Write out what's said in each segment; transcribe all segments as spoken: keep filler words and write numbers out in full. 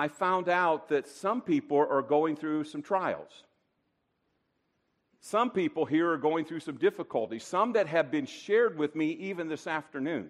I found out that some people are going through some trials. Some people here are going through some difficulties, some that have been shared with me even this afternoon.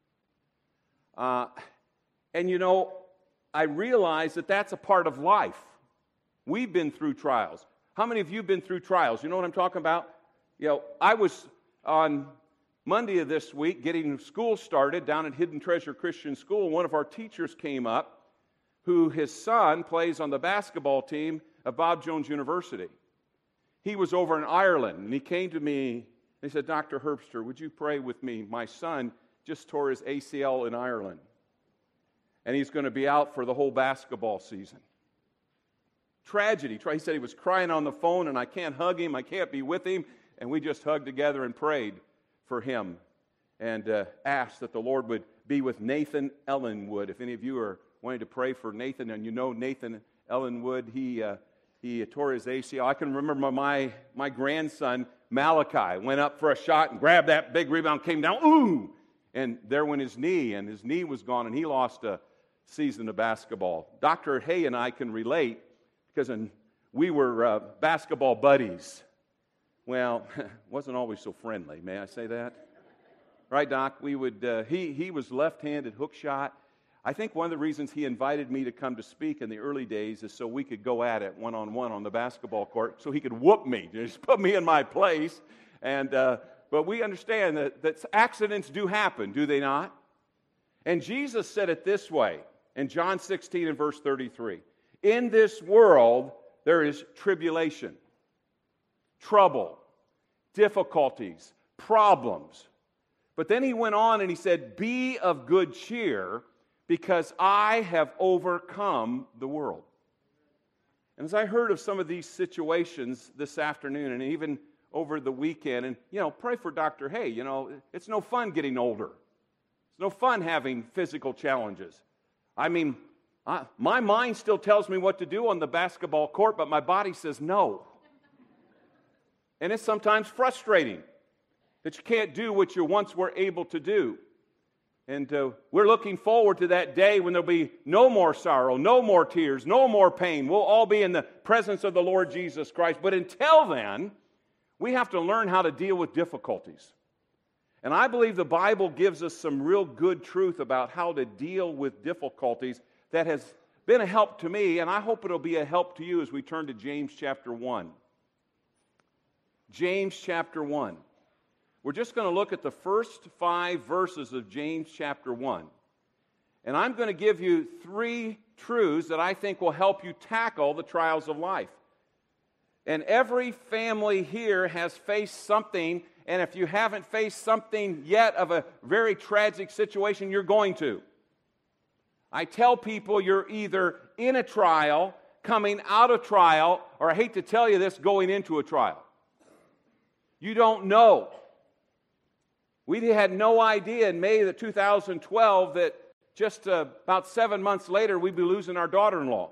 Uh, and you know, I realize that that's a part of life. We've been through trials. How many of you have been through trials? You know what I'm talking about? You know, I was on Monday of this week getting school started down at Hidden Treasure Christian School. One of our teachers came up who his son plays on the basketball team of Bob Jones University. He was over in Ireland, and he came to me, and he said, Doctor Herbster, would you pray with me? My son just tore his A C L in Ireland, and he's going to be out for the whole basketball season. Tragedy. He said he was crying on the phone, and I can't hug him, I can't be with him, and we just hugged together and prayed for him and uh, asked that the Lord would be with Nathan Ellenwood. If any of you are wanting to pray for Nathan, and you know Nathan Ellenwood, he... Uh, He tore his A C L. I can remember my, my grandson, Malachi, went up for a shot and grabbed that big rebound, came down, ooh! And there went his knee, and his knee was gone, and he lost a season of basketball. Doctor Hay and I can relate because in, we were uh, basketball buddies. Well, wasn't always so friendly, may I say that? Right, Doc? We would. Uh, he, he was left-handed hook shot. I think one of the reasons he invited me to come to speak in the early days is so we could go at it one-on-one on the basketball court, so he could whoop me, just put me in my place. And uh, but we understand that, that accidents do happen, do they not? And Jesus said it this way in John sixteen and verse thirty-three. In this world there is tribulation, trouble, difficulties, problems. But then he went on and he said, be of good cheer, because I have overcome the world. And as I heard of some of these situations this afternoon and even over the weekend, and, you know, pray for Doctor Hay. You know, it's no fun getting older. It's no fun having physical challenges. I mean, I, my mind still tells me what to do on the basketball court, but my body says no. And it's sometimes frustrating that you can't do what you once were able to do. And uh, we're looking forward to that day when there'll be no more sorrow, no more tears, no more pain. We'll all be in the presence of the Lord Jesus Christ. But until then, we have to learn how to deal with difficulties. And I believe the Bible gives us some real good truth about how to deal with difficulties that has been a help to me, and I hope it'll be a help to you as we turn to James chapter one. James chapter one. We're just going to look at the first five verses of James chapter one. And I'm going to give you three truths that I think will help you tackle the trials of life. And every family here has faced something, and if you haven't faced something yet of a very tragic situation, you're going to. I tell people you're either in a trial, coming out of trial, or I hate to tell you this, going into a trial. You don't know. We had no idea in May of two thousand twelve that just uh, about seven months later we'd be losing our daughter-in-law.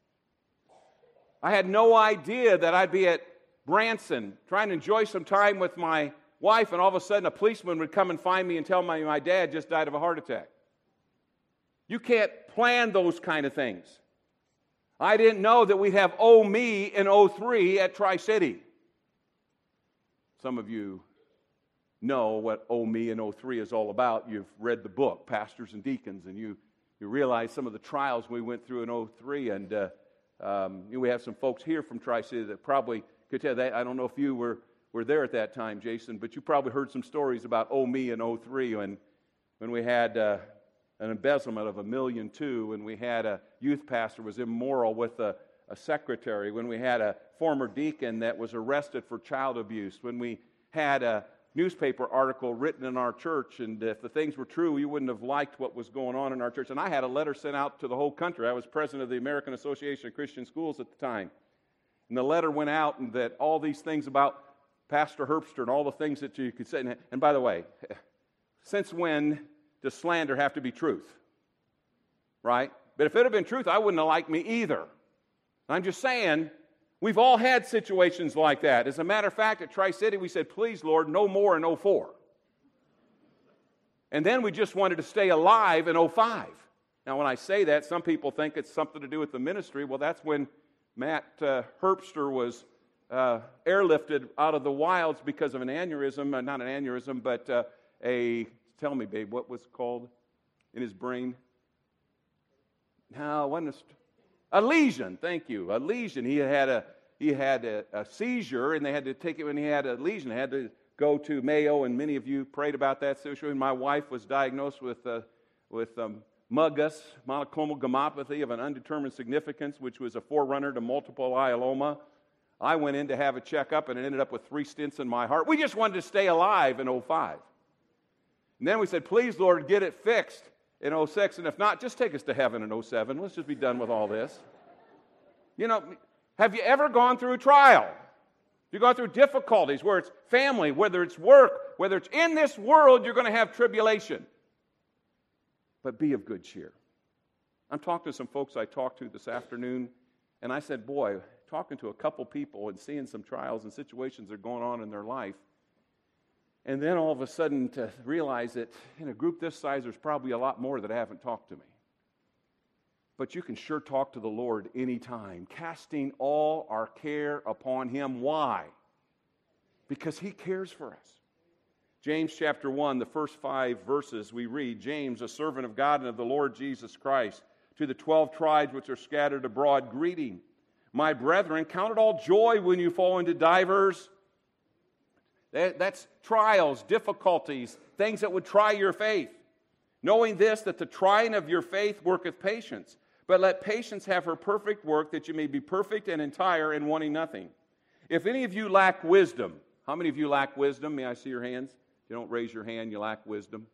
I had no idea that I'd be at Branson trying to enjoy some time with my wife, and all of a sudden a policeman would come and find me and tell me my dad just died of a heart attack. You can't plan those kind of things. I didn't know that we'd have Oh Me in oh three at Tri-City. Some of you know what Oh Me in oh three is all about. You've read the book, Pastors and Deacons, and you, you realize some of the trials we went through in oh three. And uh, um, we have some folks here from Tri-City that probably could tell that. I don't know if you were, were there at that time, Jason, but you probably heard some stories about Oh Me in oh three when, when we had uh, an embezzlement of a million two, when we had a youth pastor was immoral with a, a secretary, when we had a former deacon that was arrested for child abuse, when we had a newspaper article written in our church, and if the things were true, you wouldn't have liked what was going on in our church. And I had a letter sent out to the whole country. I was president of the American Association of Christian Schools at the time. And the letter went out, and that all these things about Pastor Herbster and all the things that you could say. And, and by the way, since when does slander have to be truth? Right? But if it had been truth, I wouldn't have liked me either. I'm just saying, we've all had situations like that. As a matter of fact, at Tri-City, we said, please, Lord, no more in oh four. And then we just wanted to stay alive in oh five. Now, when I say that, some people think it's something to do with the ministry. Well, that's when Matt uh, Herbster was uh, airlifted out of the wilds because of an aneurysm, uh, not an aneurysm, but uh, a, tell me, babe, what was it called in his brain? No, it wasn't a, a lesion, thank you, a lesion. He had a he had a, a seizure, and they had to take it when he had a lesion. They had to go to Mayo, and many of you prayed about that situation. My wife was diagnosed with uh, with um, M U G S, monoclonal gammopathy of an undetermined significance, which was a forerunner to multiple myeloma. I went in to have a checkup, and it ended up with three stents in my heart. We just wanted to stay alive in oh five. And then we said, please, Lord, get it fixed in oh six, and if not, just take us to heaven in oh seven. Let's just be done with all this. You know, have you ever gone through a trial? You've gone through difficulties, where it's family, whether it's work, whether it's in this world, you're going to have tribulation. But be of good cheer. I'm talking to some folks I talked to this afternoon, and I said, boy, talking to a couple people and seeing some trials and situations that are going on in their life, and then all of a sudden to realize that in a group this size, there's probably a lot more that haven't talked to me. But you can sure talk to the Lord anytime, casting all our care upon Him. Why? Because He cares for us. James chapter one, the first five verses we read, James, a servant of God and of the Lord Jesus Christ, to the twelve tribes which are scattered abroad, greeting. My brethren, count it all joy when you fall into divers. That, that's trials, difficulties, things that would try your faith. Knowing this, that the trying of your faith worketh patience. But let patience have her perfect work, that you may be perfect and entire and wanting nothing. If any of you lack wisdom, how many of you lack wisdom? May I see your hands? If you don't raise your hand, you lack wisdom.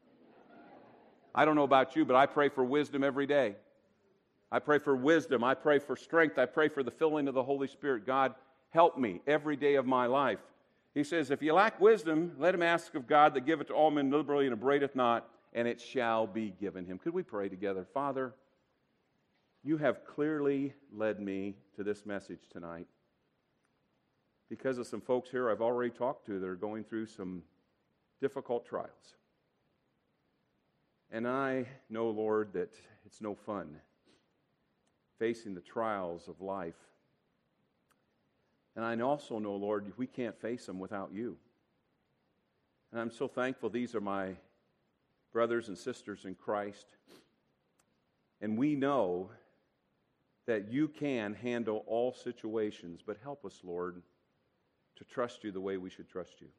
I don't know about you, but I pray for wisdom every day. I pray for wisdom. I pray for strength. I pray for the filling of the Holy Spirit. God, help me every day of my life. He says, if you lack wisdom, let him ask of God that giveth to all men liberally and upbraideth not, and it shall be given him. Could we pray together? Father, you have clearly led me to this message tonight because of some folks here I've already talked to that are going through some difficult trials. And I know, Lord, that it's no fun facing the trials of life. And I also know, Lord, we can't face them without you. And I'm so thankful these are my brothers and sisters in Christ. And we know that you can handle all situations, but help us, Lord, to trust you the way we should trust you.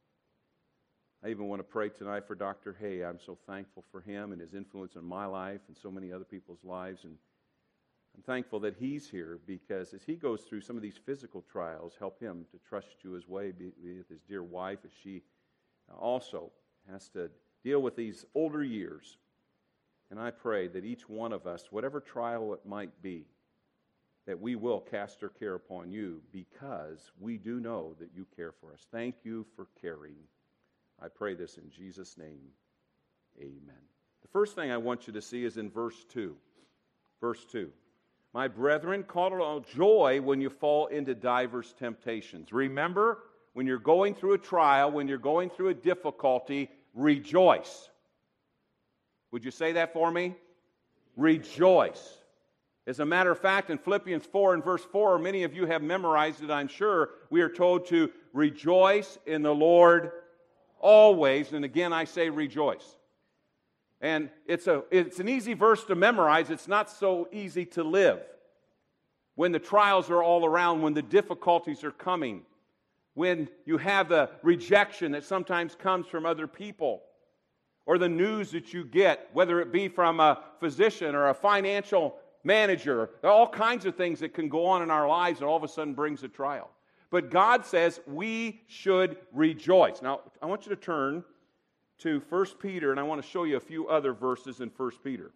I even want to pray tonight for Doctor Hay. I'm so thankful for him and his influence in my life and so many other people's lives. And I'm thankful that he's here because as he goes through some of these physical trials, help him to trust you his way with his dear wife as she also has to deal with these older years. And I pray that each one of us, whatever trial it might be, that we will cast our care upon you because we do know that you care for us. Thank you for caring. I pray this in Jesus' name. Amen. The first thing I want you to see is in verse two. Verse two. My brethren, count it all joy when you fall into divers temptations. Remember, when you're going through a trial, when you're going through a difficulty, rejoice. Would you say that for me? Rejoice. As a matter of fact, in Philippians four and verse four, many of you have memorized it, I'm sure, we are told to rejoice in the Lord always. And again, I say rejoice. And it's a it's an easy verse to memorize. It's not so easy to live. When the trials are all around, when the difficulties are coming, when you have the rejection that sometimes comes from other people, or the news that you get, whether it be from a physician or a financial manager, there are all kinds of things that can go on in our lives and all of a sudden brings a trial. But God says we should rejoice. Now, I want you to turn to First Peter, and I want to show you a few other verses in First Peter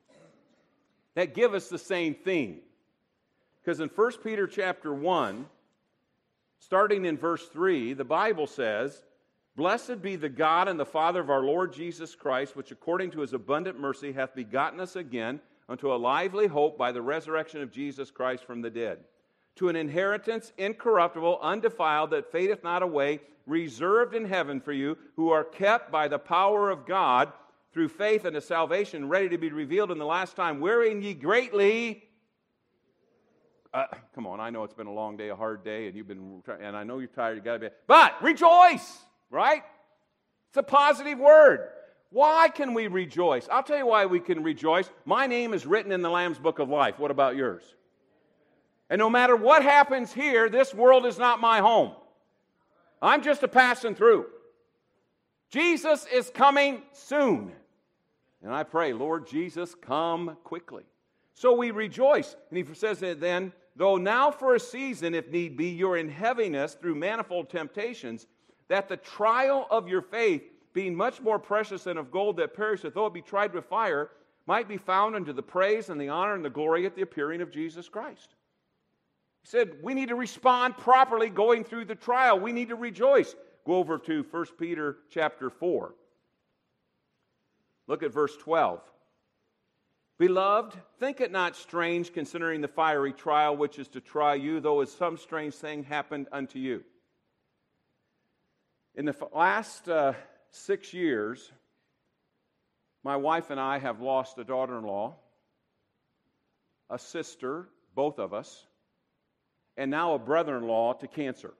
that give us the same theme. Because in First Peter chapter one, starting in verse three, the Bible says, Blessed be the God and the Father of our Lord Jesus Christ, which according to his abundant mercy hath begotten us again unto a lively hope by the resurrection of Jesus Christ from the dead, to an inheritance incorruptible, undefiled, that fadeth not away, reserved in heaven for you, who are kept by the power of God through faith unto salvation, ready to be revealed in the last time, wherein ye greatly... Uh, come on, I know it's been a long day, a hard day, and you've been, and I know you're tired, you got to be... But rejoice, right? It's a positive word. Why can we rejoice? I'll tell you why we can rejoice. My name is written in the Lamb's Book of Life. What about yours? And no matter what happens here, this world is not my home. I'm just a passing through. Jesus is coming soon. And I pray, Lord Jesus, come quickly. So we rejoice. And he says that then, though now for a season, if need be, you're in heaviness through manifold temptations, that the trial of your faith, being much more precious than of gold that perisheth, though it be tried with fire, might be found unto the praise and the honor and the glory at the appearing of Jesus Christ. He said, we need to respond properly going through the trial. We need to rejoice. Go over to First Peter chapter four. Look at verse twelve. Beloved, think it not strange considering the fiery trial which is to try you, though as some strange thing happened unto you. In the last uh, six years, my wife and I have lost a daughter-in-law, a sister, both of us, and now a brother-in-law to cancer.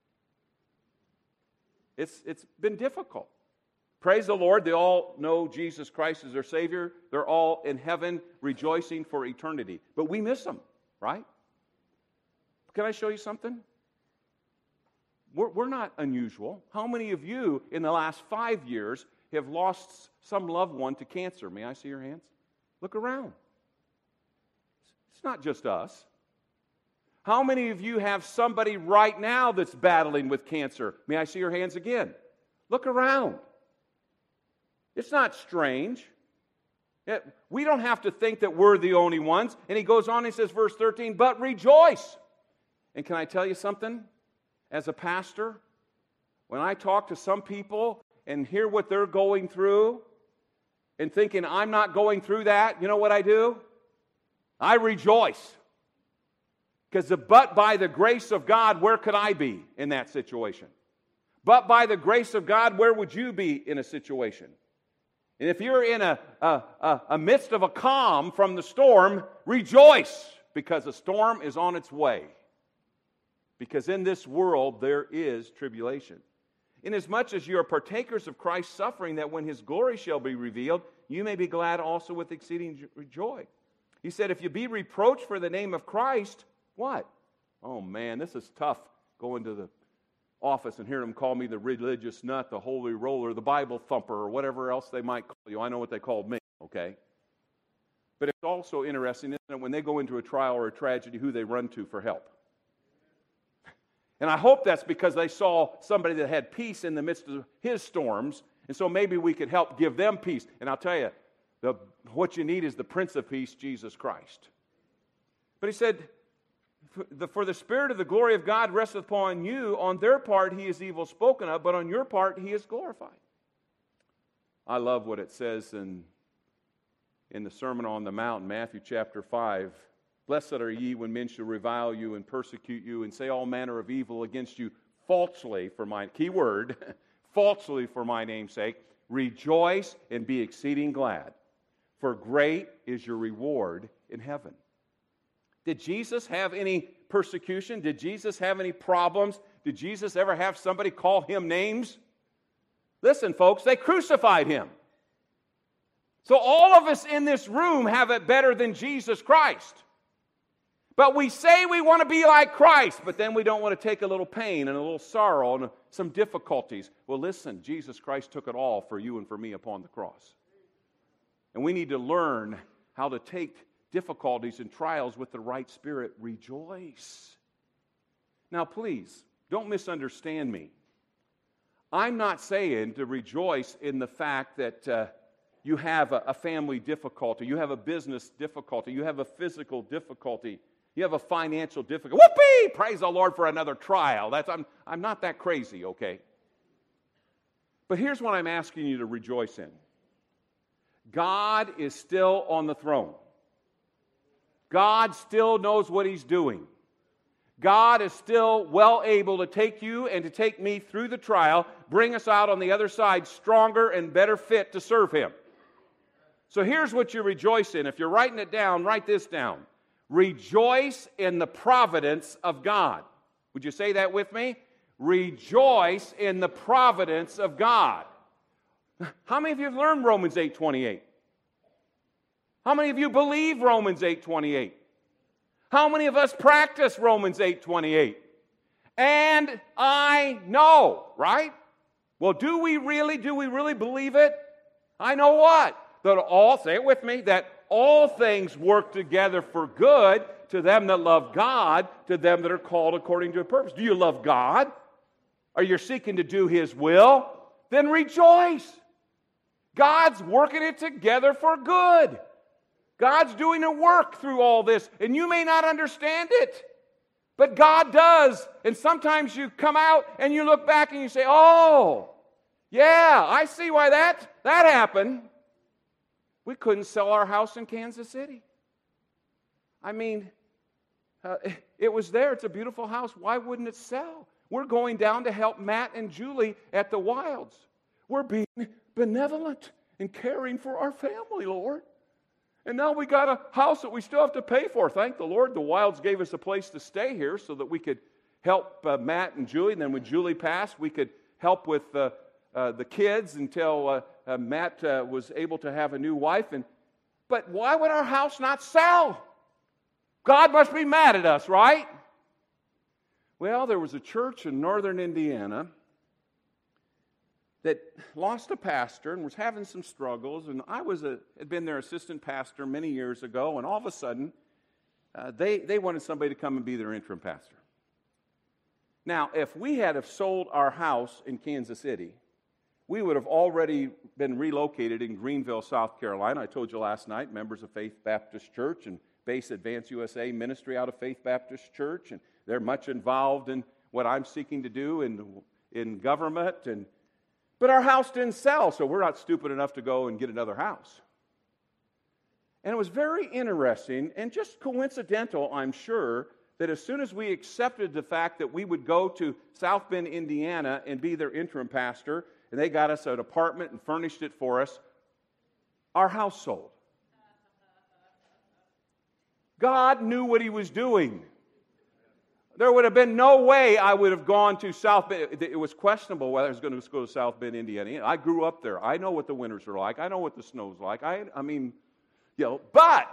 It's, it's been difficult. Praise the Lord, they all know Jesus Christ as their Savior. They're all in heaven rejoicing for eternity. But we miss them, right? Can I show you something? We're, we're not unusual. How many of you in the last five years have lost some loved one to cancer? May I see your hands? Look around. It's not just us. How many of you have somebody right now that's battling with cancer? May I see your hands again? Look around. It's not strange. It, we don't have to think that we're the only ones. And he goes on, he says, verse thirteen, but rejoice. And can I tell you something? As a pastor, when I talk to some people and hear what they're going through and thinking I'm not going through that, you know what I do? I rejoice. Because but by the grace of God, where could I be in that situation? But by the grace of God, where would you be in a situation? And if you're in a, a, a, a midst of a calm from the storm, rejoice, because a storm is on its way. Because in this world there is tribulation. Inasmuch as you are partakers of Christ's suffering, that when his glory shall be revealed, you may be glad also with exceeding joy. He said, if you be reproached for the name of Christ, what? Oh man, this is tough, going to the office and hearing them call me the religious nut, the holy roller, the Bible thumper, or whatever else they might call you. I know what they called me, okay? But it's also interesting, isn't it, when they go into a trial or a tragedy, who they run to for help. And I hope that's because they saw somebody that had peace in the midst of his storms, and so maybe we could help give them peace. And I'll tell you, the, what you need is the Prince of Peace, Jesus Christ. But he said, For the, for the Spirit of the glory of God resteth upon you. On their part he is evil spoken of, but on your part he is glorified. I love what it says in, in the Sermon on the Mount, Matthew chapter five. Blessed are ye when men shall revile you and persecute you and say all manner of evil against you falsely for my, key word, falsely for my name's sake. Rejoice and be exceeding glad, for great is your reward in heaven. Did Jesus have any persecution? Did Jesus have any problems? Did Jesus ever have somebody call him names? Listen, folks, they crucified him. So all of us in this room have it better than Jesus Christ. But we say we want to be like Christ, but then we don't want to take a little pain and a little sorrow and some difficulties. Well, listen, Jesus Christ took it all for you and for me upon the cross. And we need to learn how to take difficulties and trials with the right spirit. Rejoice. Now, please, don't misunderstand me. I'm not saying to rejoice in the fact that uh, you have a, a family difficulty, you have a business difficulty, you have a physical difficulty, you have a financial difficulty. Whoopee! Praise the Lord for another trial. That's, I'm, I'm not that crazy, okay? But here's what I'm asking you to rejoice in. God is still on the throne. God still knows what he's doing. God is still well able to take you and to take me through the trial, bring us out on the other side stronger and better fit to serve him. So here's what you rejoice in. If you're writing it down, write this down. Rejoice in the providence of God. Would you say that with me? Rejoice in the providence of God. How many of you have learned Romans eight twenty-eight? How many of you believe Romans eight twenty-eight? How many of us practice Romans eight twenty-eight? And I know, right? Well, do we really, do we really believe it? I know what? That all, say it with me, that all things work together for good to them that love God, to them that are called according to a purpose. Do you love God? Are you seeking to do His will? Then rejoice. God's working it together for good. God's doing a work through all this, and you may not understand it, but God does. And sometimes you come out and you look back and you say, oh, yeah, I see why that, that happened. We couldn't sell our house in Kansas City. I mean, uh, it was there. It's a beautiful house. Why wouldn't it sell? We're going down to help Matt and Julie at the Wilds. We're being benevolent and caring for our family, Lord. And now we got a house that we still have to pay for. Thank the Lord, the Wilds gave us a place to stay here so that we could help uh, Matt and Julie. And then when Julie passed, we could help with uh, uh, the kids until uh, uh, Matt uh, was able to have a new wife. And but why would our house not sell? God must be mad at us, right? Well, there was a church in northern Indiana that lost a pastor and was having some struggles, and I was a, had been their assistant pastor many years ago, and all of a sudden, uh, they, they wanted somebody to come and be their interim pastor. Now, if we had have sold our house in Kansas City, we would have already been relocated in Greenville, South Carolina. I told you last night, members of Faith Baptist Church and Base Advance U S A ministry out of Faith Baptist Church, and they're much involved in what I'm seeking to do in, in government, and but our house didn't sell, so we're not stupid enough to go and get another house. And it was very interesting and just coincidental, I'm sure, that as soon as we accepted the fact that we would go to South Bend, Indiana, and be their interim pastor, and they got us an apartment and furnished it for us, our house sold. God knew what He was doing. There would have been no way I would have gone to South Bend. It was questionable whether I was going to go to South Bend, Indiana. I grew up there. I know what the winters are like. I know what the snow's like. I, I mean, you know, but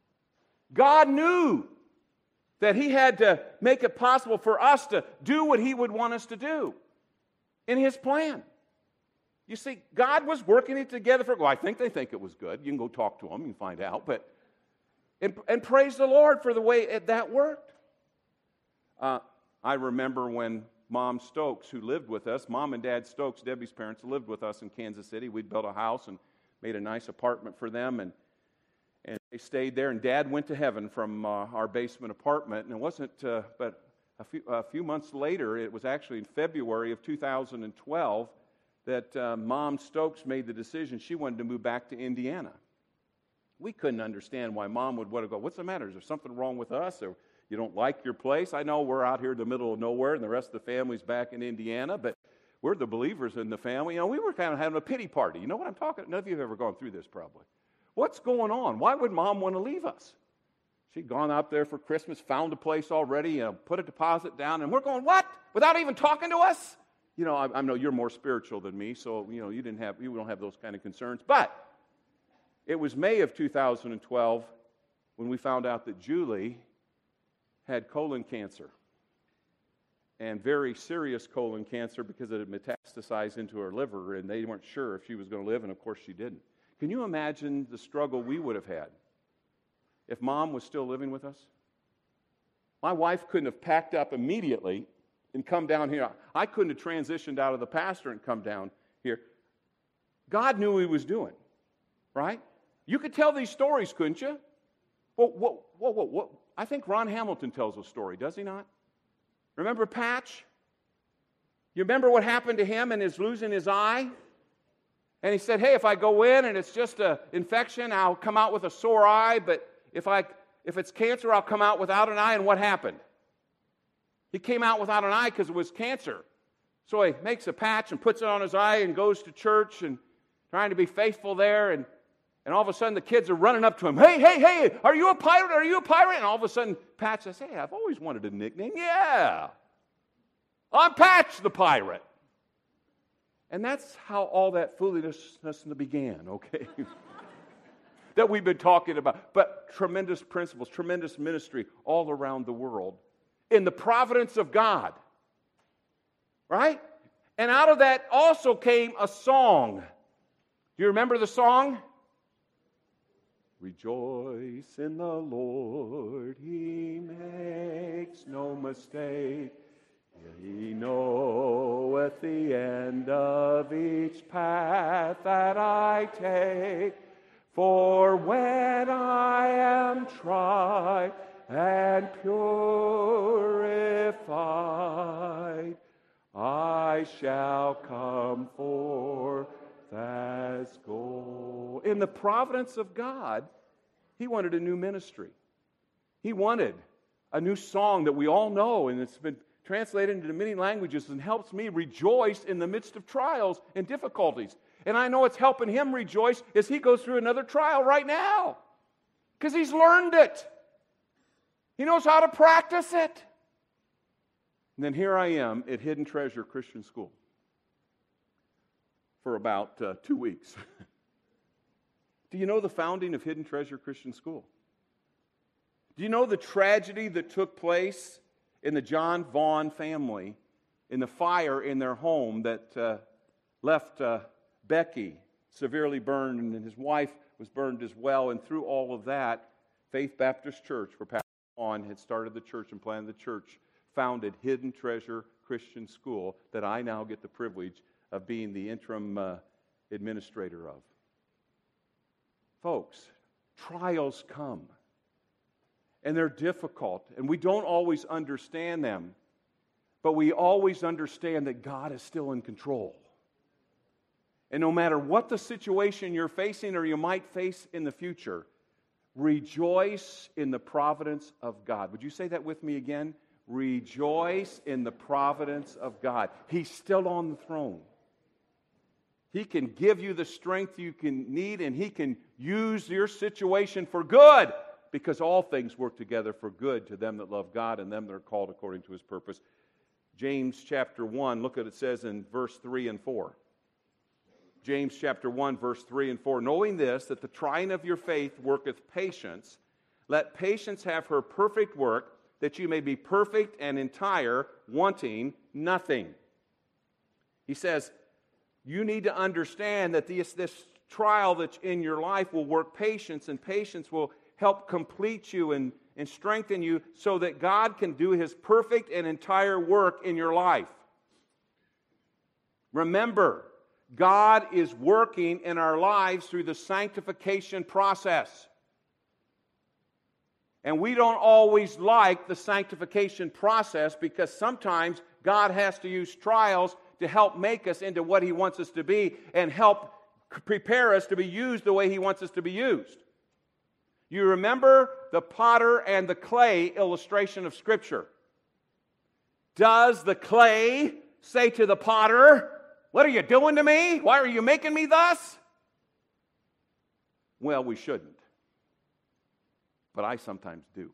God knew that He had to make it possible for us to do what He would want us to do in His plan. You see, God was working it together for, well, I think they think it was good. You can go talk to them and find out. But and, and praise the Lord for the way it, that worked. Uh, I remember when Mom Stokes, who lived with us, Mom and Dad Stokes, Debbie's parents, lived with us in Kansas City. We'd built a house and made a nice apartment for them, and and they stayed there. And Dad went to heaven from uh, our basement apartment, and it wasn't, uh, but a few, a few months later, it was actually in February of two thousand twelve, that uh, Mom Stokes made the decision she wanted to move back to Indiana. We couldn't understand why Mom would want to go, what's the matter? Is there something wrong with us? Or you don't like your place? I know we're out here in the middle of nowhere and the rest of the family's back in Indiana, but we're the believers in the family. You know, we were kind of having a pity party. You know what I'm talking about? None of you have ever gone through this probably. What's going on? Why would Mom want to leave us? She'd gone out there for Christmas, found a place already, you know, put a deposit down, and we're going, what? Without even talking to us? You know, I, I know you're more spiritual than me, so, you know, you didn't have, you don't have those kind of concerns. But it was May of two thousand twelve when we found out that Julie had colon cancer, and very serious colon cancer because it had metastasized into her liver, and they weren't sure if she was going to live, and of course she didn't. Can you imagine the struggle we would have had if Mom was still living with us? My wife couldn't have packed up immediately and come down here. I couldn't have transitioned out of the pastor and come down here. God knew what He was doing, right? You could tell these stories, couldn't you? Well, whoa, whoa, whoa, whoa. I think Ron Hamilton tells a story, does he not? Remember Patch? You remember what happened to him and his losing his eye? And he said, hey, if I go in and it's just an infection, I'll come out with a sore eye, but if I if it's cancer, I'll come out without an eye. And what happened? He came out without an eye because it was cancer. So he makes a patch and puts it on his eye and goes to church and trying to be faithful there. And And all of a sudden the kids are running up to him. Hey, hey, hey, are you a pirate? Are you a pirate? And all of a sudden Patch says, hey, I've always wanted a nickname. Yeah, I'm Patch the pirate. And that's how all that foolishness began, okay? That we've been talking about. But tremendous principles, tremendous ministry all around the world in the providence of God. Right? And out of that also came a song. Do you remember the song? Rejoice in the Lord, He makes no mistake. He knoweth the end of each path that I take. For when I am tried and purified, I shall come forth as gold. In the providence of God, He wanted a new ministry. He wanted a new song that we all know, and it's been translated into many languages and helps me rejoice in the midst of trials and difficulties. And I know it's helping him rejoice as he goes through another trial right now. Because he's learned it. He knows how to practice it. And then here I am at Hidden Treasure Christian School for about uh, two weeks. Do you know the founding of Hidden Treasure Christian School? Do you know the tragedy that took place in the John Vaughn family, in the fire in their home that uh, left uh, Becky severely burned, and his wife was burned as well? And through all of that, Faith Baptist Church, where Pastor Vaughn had started the church and planted the church, founded Hidden Treasure Christian School that I now get the privilege of being the interim uh, administrator of. Folks, trials come. And they're difficult, and we don't always understand them, but we always understand that God is still in control. And no matter what the situation you're facing or you might face in the future, rejoice in the providence of God. Would you say that with me again? Rejoice in the providence of God. He's still on the throne. He can give you the strength you can need, and He can use your situation for good. Because all things work together for good to them that love God and them that are called according to His purpose. James chapter one, look at what it says in verse three and four. James chapter one, verse three and four. Knowing this, that the trying of your faith worketh patience, let patience have her perfect work, that you may be perfect and entire, wanting nothing. He says, you need to understand that this, this trial that's in your life will work patience, and patience will help complete you and, and strengthen you so that God can do His perfect and entire work in your life. Remember, God is working in our lives through the sanctification process. And we don't always like the sanctification process because sometimes God has to use trials to help make us into what He wants us to be and help prepare us to be used the way He wants us to be used. You remember the potter and the clay illustration of Scripture. Does the clay say to the potter, what are you doing to me? Why are you making me thus? Well, we shouldn't. But I sometimes do.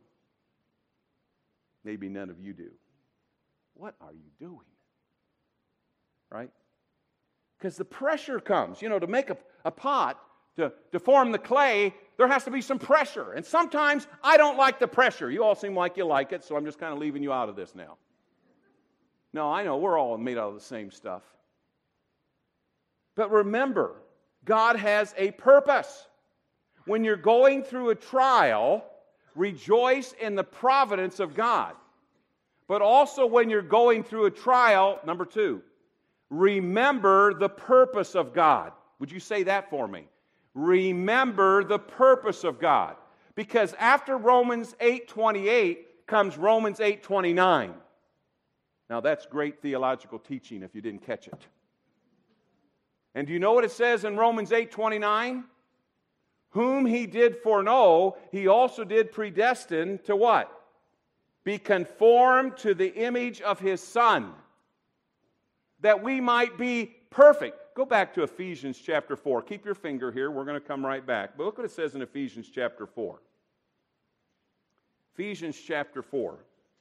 Maybe none of you do. What are you doing? Right? Because the pressure comes. You know, to make a, a pot, to, to form the clay, there has to be some pressure. And sometimes I don't like the pressure. You all seem like you like it, so I'm just kind of leaving you out of this now. No, I know we're all made out of the same stuff. But remember, God has a purpose. When you're going through a trial, rejoice in the providence of God. But also when you're going through a trial, number two, remember the purpose of God. Would you say that for me? Remember the purpose of God. Because after Romans eight twenty-eight comes Romans eight twenty-nine. Now that's great theological teaching if you didn't catch it. And do you know what it says in Romans eight twenty-nine? Whom He did foreknow, He also did predestine to what? Be conformed to the image of His Son, that we might be perfect. go back to Ephesians chapter four. Keep your finger here. We're going to come right back. But look what it says in Ephesians chapter four. Ephesians chapter four.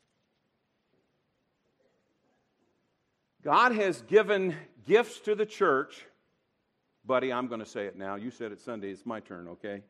God has given gifts to the church. Buddy, I'm going to say it now. You said it Sunday. It's my turn, okay?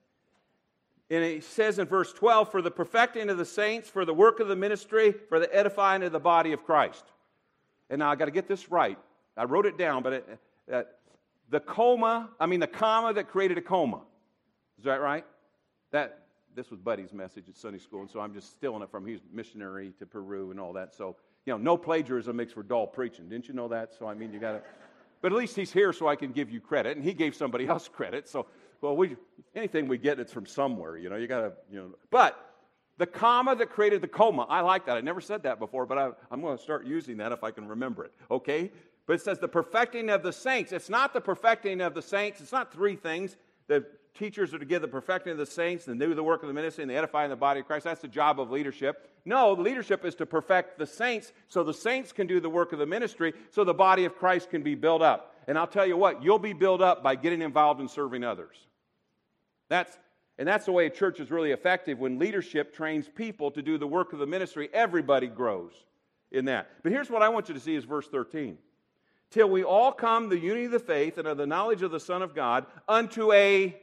And it says in verse twelve, for the perfecting of the saints, for the work of the ministry, for the edifying of the body of Christ. And now I got to get this right. I wrote it down, but it, uh, the coma, I mean the comma that created a coma. Is that right? That this was Buddy's message at Sunday school, and so I'm just stealing it from, he's missionary to Peru and all that. So, you know, no plagiarism makes for dull preaching. Didn't you know that? So, I mean, you got to, but at least he's here so I can give you credit, and he gave somebody else credit. So, well, we anything we get, it's from somewhere, you know, you got to, you know. But the comma that created the coma, I like that. I never said that before, but I, I'm going to start using that if I can remember it, okay? But it says the perfecting of the saints. It's not the perfecting of the saints. It's not three things. The teachers are to give the perfecting of the saints and do the work of the ministry and the edifying the body of Christ. That's the job of leadership. No, the leadership is to perfect the saints so the saints can do the work of the ministry so the body of Christ can be built up. And I'll tell you what, you'll be built up by getting involved in serving others. That's And that's the way a church is really effective. When leadership trains people to do the work of the ministry, everybody grows in that. But here's what I want you to see is verse thirteen. Till we all come the unity of the faith and of the knowledge of the Son of God unto a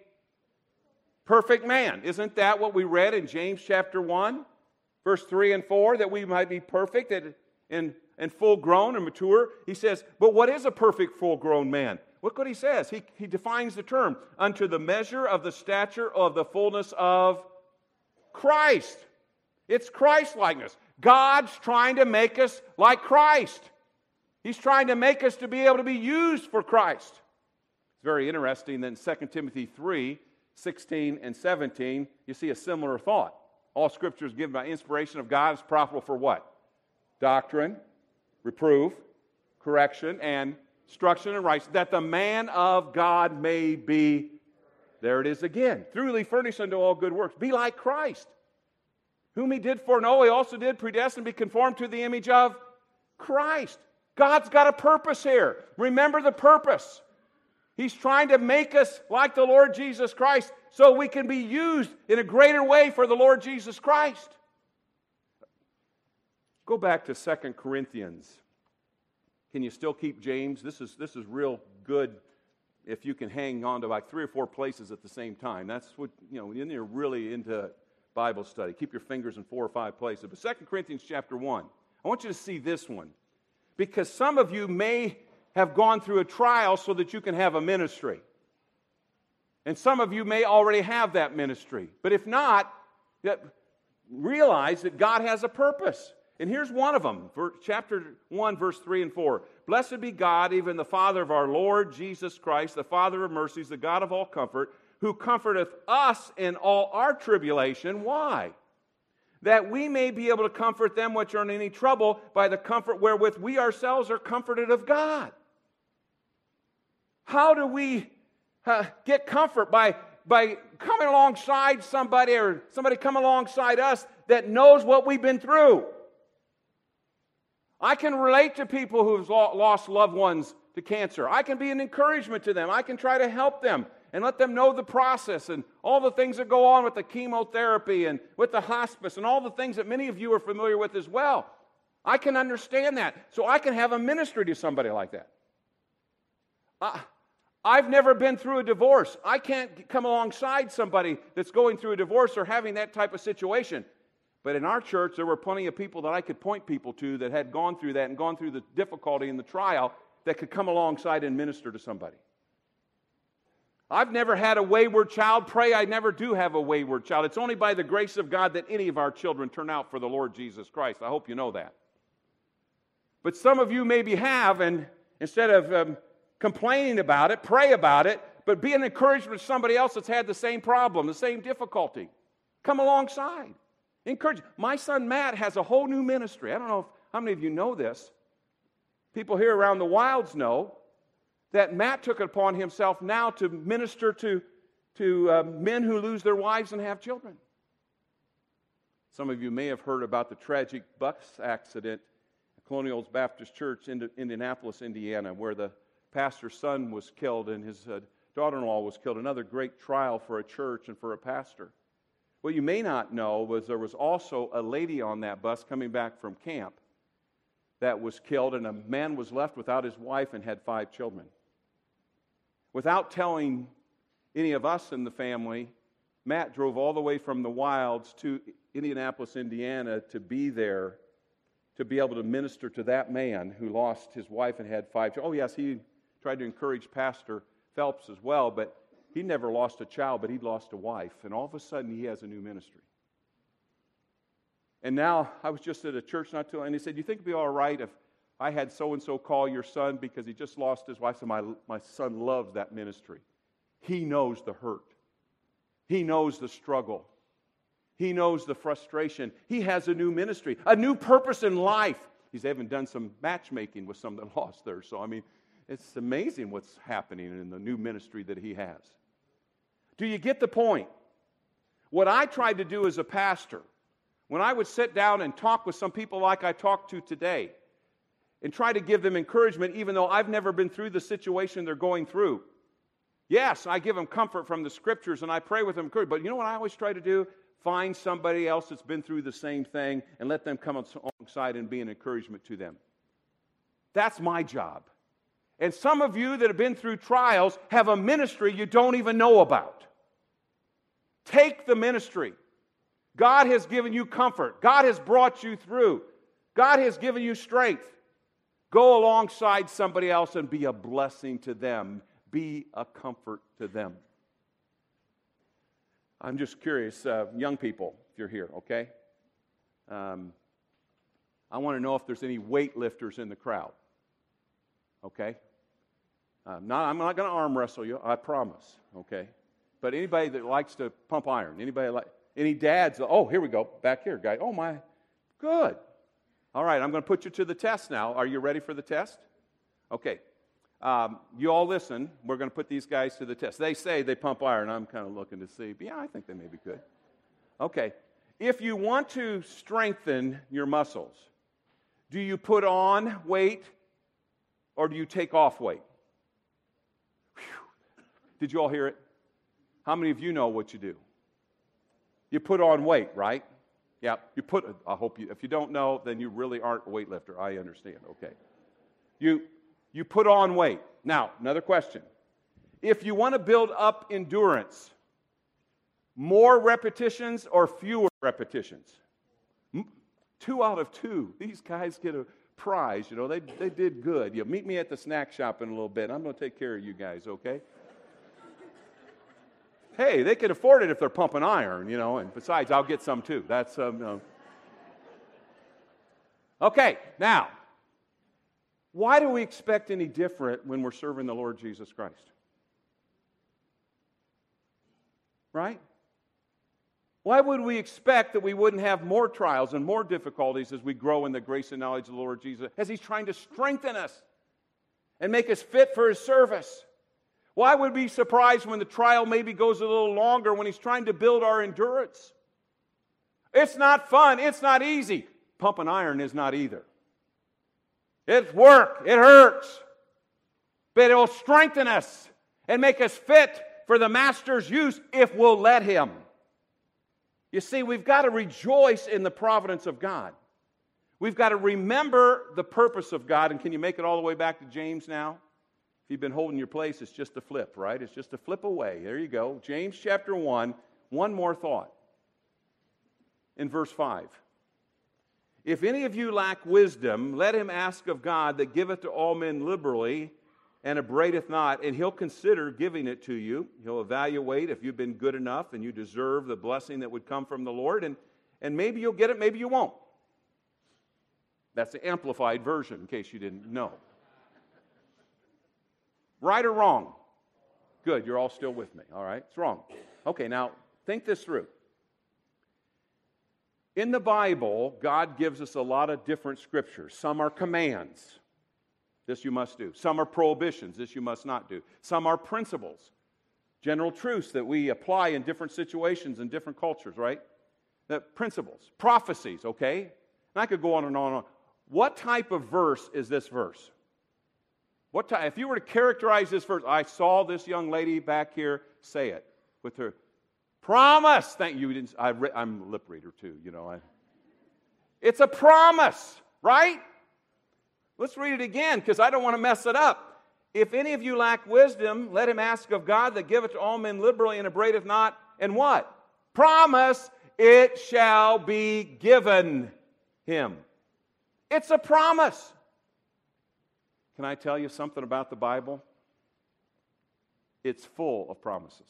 perfect man. Isn't that what we read in James chapter one, verse three and four, that we might be perfect and, and, and full grown and mature? He says, but what is a perfect full grown man? Look what he says. He, he defines the term, unto the measure of the stature of the fullness of Christ. It's Christ-likeness. God's trying to make us like Christ. He's trying to make us to be able to be used for Christ. It's very interesting that in Second Timothy three, sixteen and seventeen, you see a similar thought. All Scripture is given by inspiration of God. It's profitable for what? Doctrine, reproof, correction, and instruction in righteousness, that the man of God may be, there it is again, truly furnished unto all good works. Be like Christ, whom he did foreknow, he also did predestine to be conformed to the image of Christ. God's got a purpose here. Remember the purpose. He's trying to make us like the Lord Jesus Christ so we can be used in a greater way for the Lord Jesus Christ. Go back to Second Corinthians. Can you still keep James? This is, this is real good if you can hang on to like three or four places at the same time. That's what, you know, when you're really into Bible study. Keep your fingers in four or five places. But Second Corinthians chapter one, I want you to see this one. Because some of you may have gone through a trial so that you can have a ministry. And some of you may already have that ministry. But if not, realize that God has a purpose. And here's one of them, chapter one, verse three and four. Blessed be God, even the Father of our Lord Jesus Christ, the Father of mercies, the God of all comfort, who comforteth us in all our tribulation. Why? That we may be able to comfort them which are in any trouble by the comfort wherewith we ourselves are comforted of God. How do we uh, get comfort? By, by coming alongside somebody or somebody come alongside us that knows what we've been through. I can relate to people who have lost loved ones to cancer. I can be an encouragement to them. I can try to help them and let them know the process and all the things that go on with the chemotherapy and with the hospice and all the things that many of you are familiar with as well. I can understand that. So I can have a ministry to somebody like that. Uh, I've never been through a divorce. I can't come alongside somebody that's going through a divorce or having that type of situation. But in our church, there were plenty of people that I could point people to that had gone through that and gone through the difficulty and the trial that could come alongside and minister to somebody. I've never had a wayward child. Pray I never do have a wayward child. It's only by the grace of God that any of our children turn out for the Lord Jesus Christ. I hope you know that. But some of you maybe have, and instead of um, complaining about it, pray about it, but be an encouragement to somebody else that's had the same problem, the same difficulty. Come alongside. Encourage. My son Matt has a whole new ministry. I don't know if, how many of you know this. People here around the wilds know that Matt took it upon himself now to minister to, to uh, men who lose their wives and have children. Some of you may have heard about the tragic bus accident at Colonial Baptist Church in Indianapolis, Indiana, where the pastor's son was killed and his uh, daughter-in-law was killed. Another great trial for a church and for a pastor. What you may not know was there was also a lady on that bus coming back from camp that was killed, and a man was left without his wife and had five children. Without telling any of us in the family, Matt drove all the way from the wilds to Indianapolis, Indiana, to be there, to be able to minister to that man who lost his wife and had five children. Oh, yes, he tried to encourage Pastor Phelps as well, but he never lost a child, but he'd lost a wife, and all of a sudden he has a new ministry. And now, I was just at a church not too long, and he said, you think it'd be all right if I had so-and-so call your son because he just lost his wife? So my, my son loves that ministry. He knows the hurt. He knows the struggle. He knows the frustration. He has a new ministry, a new purpose in life. He's even done some matchmaking with some that lost theirs. So, I mean, it's amazing what's happening in the new ministry that he has. Do you get the point? What I tried to do as a pastor, when I would sit down and talk with some people like I talked to today, and try to give them encouragement, even though I've never been through the situation they're going through. Yes, I give them comfort from the Scriptures, and I pray with them. But you know what I always try to do? Find somebody else that's been through the same thing and let them come alongside and be an encouragement to them. That's my job. And some of you that have been through trials have a ministry you don't even know about. Take the ministry. God has given you comfort. God has brought you through. God has given you strength. Go alongside somebody else and be a blessing to them. Be a comfort to them. I'm just curious, uh, young people, if you're here, okay? Um, I want to know if there's any weightlifters in the crowd, okay? Uh, not, I'm not going to arm wrestle you, I promise, okay? But anybody that likes to pump iron, anybody like, any dads, oh, here we go, back here, guy. Oh, my, good. All right, I'm going to put you to the test now. Are you ready for the test? Okay. Um, you all listen. We're going to put these guys to the test. They say they pump iron. I'm kind of looking to see. But yeah, I think they maybe could. Okay. If you want to strengthen your muscles, do you put on weight or do you take off weight? Whew. Did you all hear it? How many of you know what you do? You put on weight, right? Yeah, you put, I hope you, if you don't know, then you really aren't a weightlifter. I understand, okay. You, you put on weight. Now, another question. If you want to build up endurance, more repetitions or fewer repetitions? Two out of two. These guys get a prize, you know, they, they did good. You meet me at the snack shop in a little bit. I'm going to take care of you guys, okay? Hey, they can afford it if they're pumping iron, you know, and besides, I'll get some too. That's, um, you know. Okay, now, why do we expect any different when we're serving the Lord Jesus Christ? Right? Why would we expect that we wouldn't have more trials and more difficulties as we grow in the grace and knowledge of the Lord Jesus, as He's trying to strengthen us and make us fit for His service? Why would we be surprised when the trial maybe goes a little longer when He's trying to build our endurance? It's not fun. It's not easy. Pumping iron is not either. It's work. It hurts. But it will strengthen us and make us fit for the Master's use if we'll let Him. You see, we've got to rejoice in the providence of God. We've got to remember the purpose of God. And can you make it all the way back to James now? If you've been holding your place, it's just a flip, right? It's just a flip away. There you go. James chapter one, one more thought. In verse five. If any of you lack wisdom, let him ask of God that giveth to all men liberally and upbraideth not, and He'll consider giving it to you. He'll evaluate if you've been good enough and you deserve the blessing that would come from the Lord, and, and maybe you'll get it, maybe you won't. That's the amplified version, in case you didn't know. Right or wrong? Good, you're all still with me. All right, it's wrong. Okay, now think this through. In the Bible, God gives us a lot of different scriptures. Some are commands. This you must do. Some are prohibitions. This you must not do. Some are principles. General truths that we apply in different situations and different cultures, right? The principles. Prophecies, okay? And I could go on and on and on. What type of verse is this verse? What time? If you were to characterize this verse, I saw this young lady back here say it with her promise. Thank you. Didn't, I re, I'm a lip reader too, you know. I, it's a promise, right? Let's read it again because I don't want to mess it up. If any of you lack wisdom, let him ask of God that giveth to all men liberally and upbraideth not. And what? Promise, it shall be given him. It's a promise. Can I tell you something about the Bible? It's full of promises.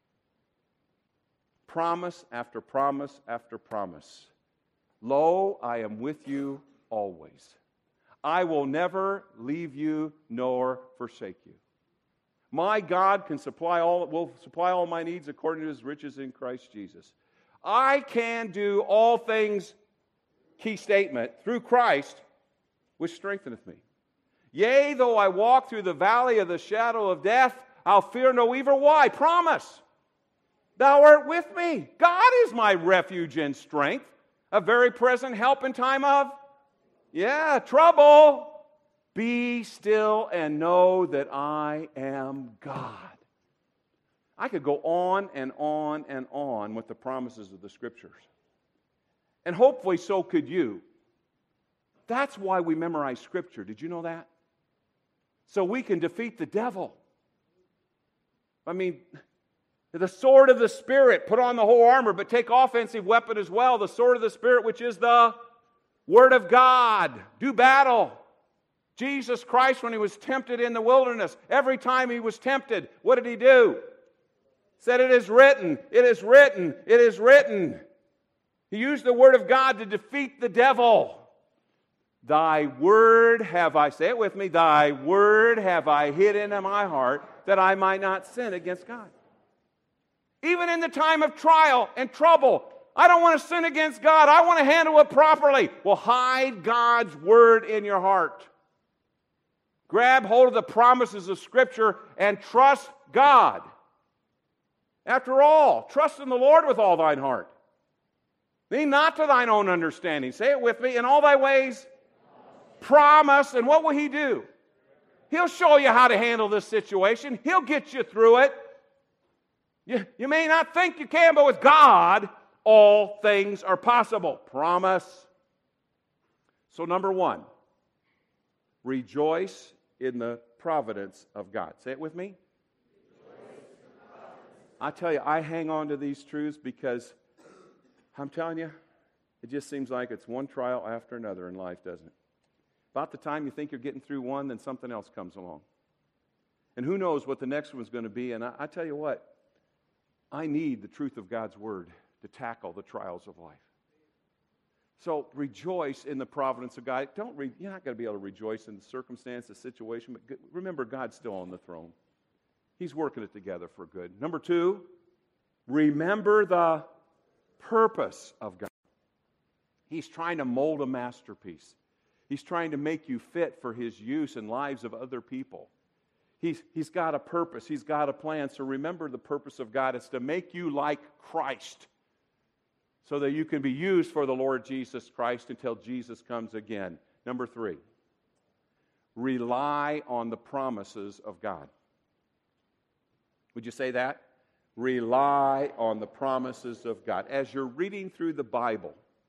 Promise after promise after promise. Lo, I am with you always. I will never leave you nor forsake you. My God can supply all, will supply all my needs according to his riches in Christ Jesus. I can do all things, key statement, through Christ, which strengtheneth me. Yea, though I walk through the valley of the shadow of death, I'll fear no evil. Why? Promise. Thou art with me. God is my refuge and strength, a very present help in time of, yeah, trouble. Be still and know that I am God. I could go on and on and on with the promises of the Scriptures. And hopefully so could you. That's why we memorize Scripture. Did you know that? So we can defeat the devil. I mean, the sword of the Spirit, put on the whole armor, but take offensive weapon as well, the sword of the Spirit, which is the Word of God. Do battle. Jesus Christ, when he was tempted in the wilderness, every time he was tempted, what did he do? Said, it is written, it is written, it is written. He used the Word of God to defeat the devil. Thy word have I, say it with me, thy word have I hidden in my heart that I might not sin against God. Even in the time of trial and trouble, I don't want to sin against God. I want to handle it properly. Well, hide God's word in your heart. Grab hold of the promises of Scripture and trust God. After all, trust in the Lord with all thine heart. Lean not to thine own understanding. Say it with me. In all thy ways, promise. And what will he do? He'll show you how to handle this situation. He'll get you through it. You, you may not think you can, but with God, all things are possible. Promise. So number one, rejoice in the providence of God. Say it with me. I tell you, I hang on to these truths because I'm telling you, it just seems like it's one trial after another in life, doesn't it? About the time you think you're getting through one, then something else comes along. And who knows what the next one's going to be. And I, I tell you what, I need the truth of God's Word to tackle the trials of life. So rejoice in the providence of God. Don't re- you're not going to be able to rejoice in the circumstance, the situation, but remember God's still on the throne. He's working it together for good. Number two, remember the purpose of God. He's trying to mold a masterpiece. He's trying to make you fit for His use in lives of other people. He's, he's got a purpose. He's got a plan. So remember the purpose of God is to make you like Christ so that you can be used for the Lord Jesus Christ until Jesus comes again. Number three, rely on the promises of God. Would you say that? Rely on the promises of God. As you're reading through the Bible,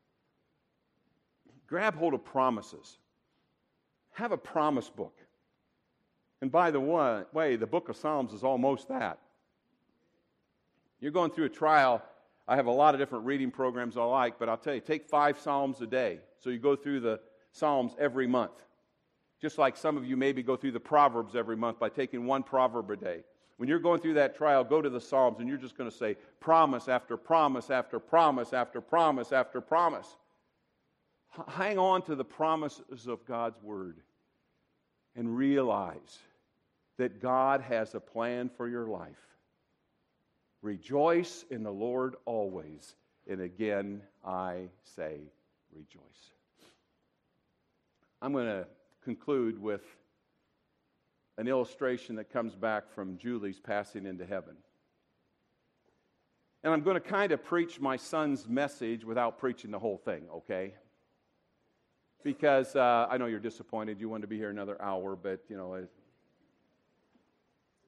grab hold of promises. Have a promise book. And by the way, the book of Psalms is almost that. You're going through a trial. I have a lot of different reading programs I like, but I'll tell you, take five Psalms a day. So you go through the Psalms every month. Just like some of you maybe go through the Proverbs every month by taking one proverb a day. When you're going through that trial, go to the Psalms and you're just going to say promise after promise after promise after promise after promise. H- hang on to the promises of God's Word and realize that God has a plan for your life. Rejoice in the Lord always. And again, I say rejoice. I'm going to conclude with an illustration that comes back from Julie's passing into heaven. And I'm going to kind of preach my son's message without preaching the whole thing, okay? Because uh, I know you're disappointed. You wanted to be here another hour, but, you know,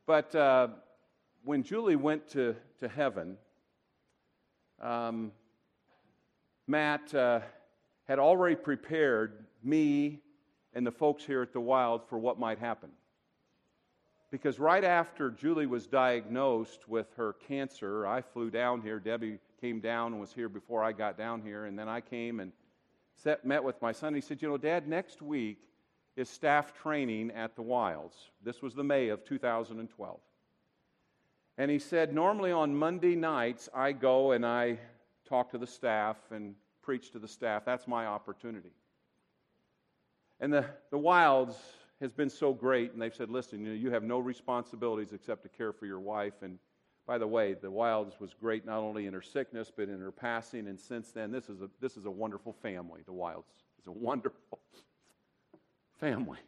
But uh, when Julie went to, to heaven, um, Matt uh, had already prepared me and the folks here at the Wild for what might happen. Because right after Julie was diagnosed with her cancer, I flew down here. Debbie came down and was here before I got down here. And then I came and set, met with my son. He said, you know, Dad, next week is staff training at the Wilds. This was the May of two thousand twelve. And he said, normally on Monday nights, I go and I talk to the staff and preach to the staff. That's my opportunity. And the, the Wilds has been so great, and they've said, listen, you know, you have no responsibilities except to care for your wife. And by the way, the Wilds was great not only in her sickness, but in her passing, and since then, this is a, this is a wonderful family, the Wilds. It's a wonderful family.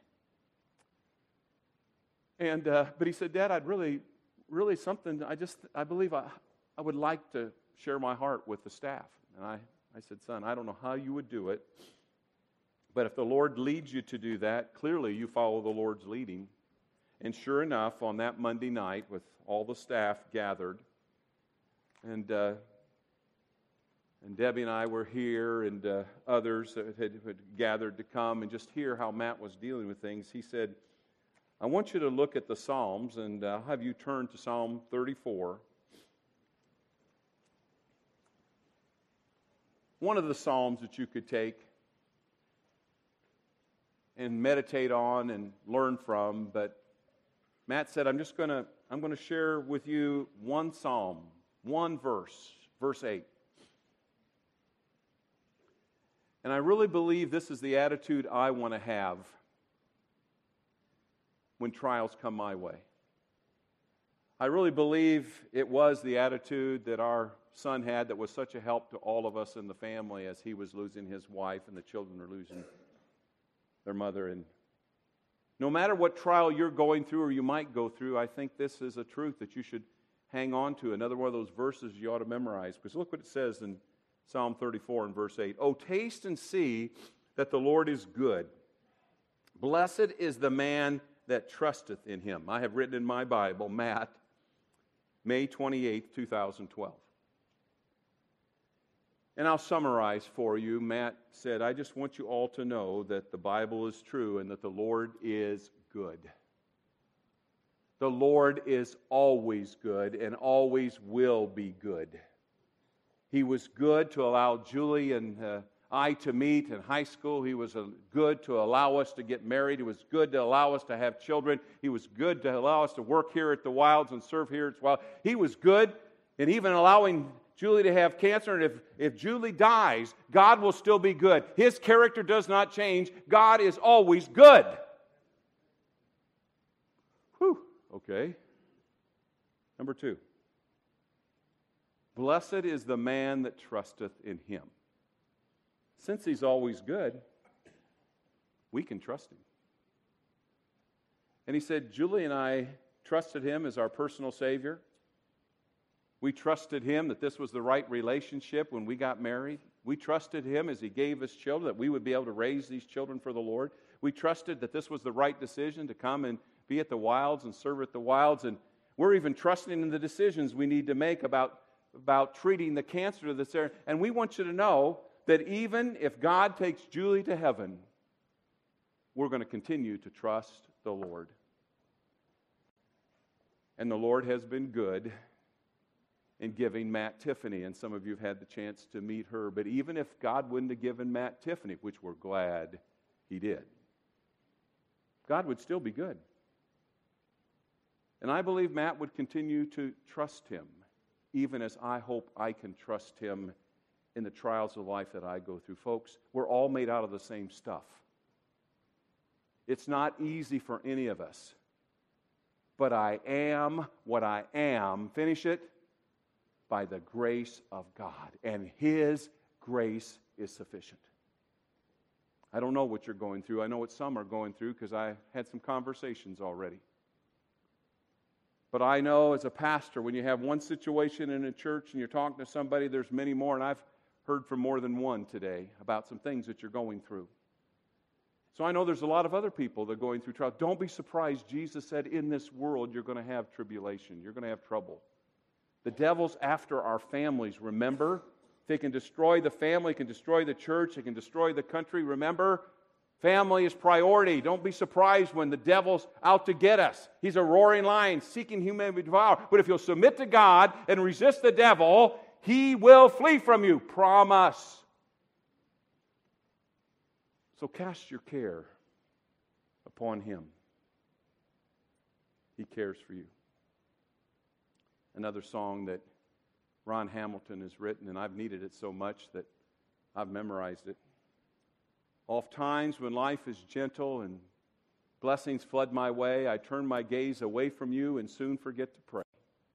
And, uh, but he said, Dad, I'd really, really something, I just, I believe I, I would like to share my heart with the staff. And I, I said, son, I don't know how you would do it, but if the Lord leads you to do that, clearly you follow the Lord's leading. And sure enough, on that Monday night, with all the staff gathered, and uh, and Debbie and I were here, and uh, others that had, had gathered to come and just hear how Matt was dealing with things, he said, I want you to look at the Psalms, and I'll have you turn to Psalm thirty-four. One of the Psalms that you could take and meditate on and learn from, but Matt said, I'm just going to I'm going to share with you one psalm, one verse, verse eight. And I really believe this is the attitude I want to have when trials come my way. I really believe it was the attitude that our son had that was such a help to all of us in the family as he was losing his wife and the children were losing their mother. And no matter what trial you're going through or you might go through, I think this is a truth that you should hang on to. Another one of those verses you ought to memorize. Because look what it says in Psalm thirty-four and verse eight. Oh, taste and see that the Lord is good. Blessed is the man that trusteth in him. I have written in my Bible, Matt, May twenty-eighth, two thousand twelve. And I'll summarize for you. Matt said, I just want you all to know that the Bible is true and that the Lord is good. The Lord is always good and always will be good. He was good to allow Julie and uh, I to meet in high school. He was uh, good to allow us to get married. He was good to allow us to have children. He was good to allow us to work here at the Wilds and serve here as well. He was good in even allowing Julie to have cancer, and if, if Julie dies, God will still be good. His character does not change. God is always good. Whew, okay. Number two. Blessed is the man that trusteth in him. Since he's always good, we can trust him. And he said, Julie and I trusted him as our personal Savior. We trusted him that this was the right relationship when we got married. We trusted him as he gave us children, that we would be able to raise these children for the Lord. We trusted that this was the right decision to come and be at the Wilds and serve at the Wilds. And we're even trusting in the decisions we need to make about, about treating the cancer that's there. And we want you to know that even if God takes Julie to heaven, we're going to continue to trust the Lord. And the Lord has been good in giving Matt Tiffany, and some of you have had the chance to meet her. But even if God wouldn't have given Matt Tiffany, which we're glad he did, God would still be good. And I believe Matt would continue to trust him, even as I hope I can trust him in the trials of life that I go through. Folks, we're all made out of the same stuff. It's not easy for any of us. But I am what I am. Finish it. By the grace of God. And his grace is sufficient. I don't know what you're going through. I know what some are going through because I had some conversations already. But I know as a pastor, when you have one situation in a church and you're talking to somebody, there's many more. And I've heard from more than one today about some things that you're going through. So I know there's a lot of other people that are going through trials. Don't be surprised. Jesus said, in this world, you're going to have tribulation. You're going to have trouble. The devil's after our families, remember? They can destroy the family, can destroy the church, they can destroy the country. Remember, family is priority. Don't be surprised when the devil's out to get us. He's a roaring lion, seeking whom he may devour. But if you'll submit to God and resist the devil, he will flee from you. Promise. So cast your care upon him. He cares for you. Another song that Ron Hamilton has written, and I've needed it so much that I've memorized it. Oft times when life is gentle and blessings flood my way, I turn my gaze away from you and soon forget to pray.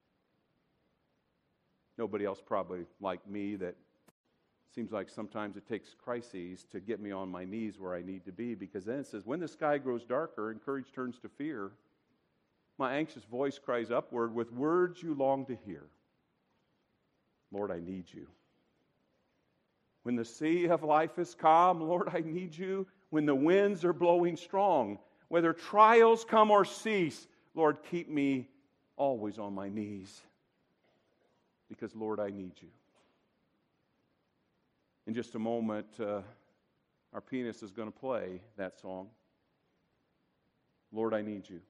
Nobody else probably like me that seems like sometimes it takes crises to get me on my knees where I need to be, because then it says, when the sky grows darker and courage turns to fear, my anxious voice cries upward with words you long to hear. Lord, I need you. When the sea of life is calm, Lord, I need you. When the winds are blowing strong, whether trials come or cease, Lord, keep me always on my knees. Because, Lord, I need you. In just a moment, uh, our pianist is going to play that song. Lord, I need you.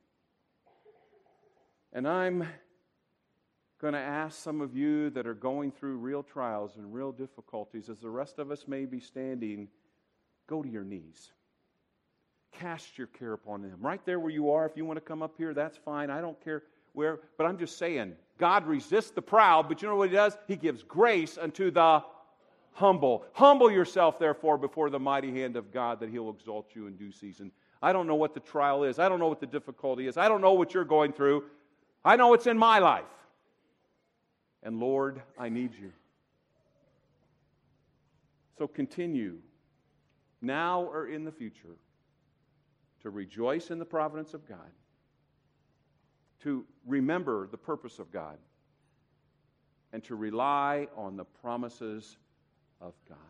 And I'm going to ask some of you that are going through real trials and real difficulties, as the rest of us may be standing, go to your knees. Cast your care upon them. Right there where you are, if you want to come up here, that's fine. I don't care where. But I'm just saying, God resists the proud, but you know what He does? He gives grace unto the humble. Humble yourself, therefore, before the mighty hand of God, that He'll exalt you in due season. I don't know what the trial is. I don't know what the difficulty is. I don't know what you're going through. I know it's in my life. And Lord, I need you. So continue, now or in the future, to rejoice in the providence of God, to remember the purpose of God, and to rely on the promises of God.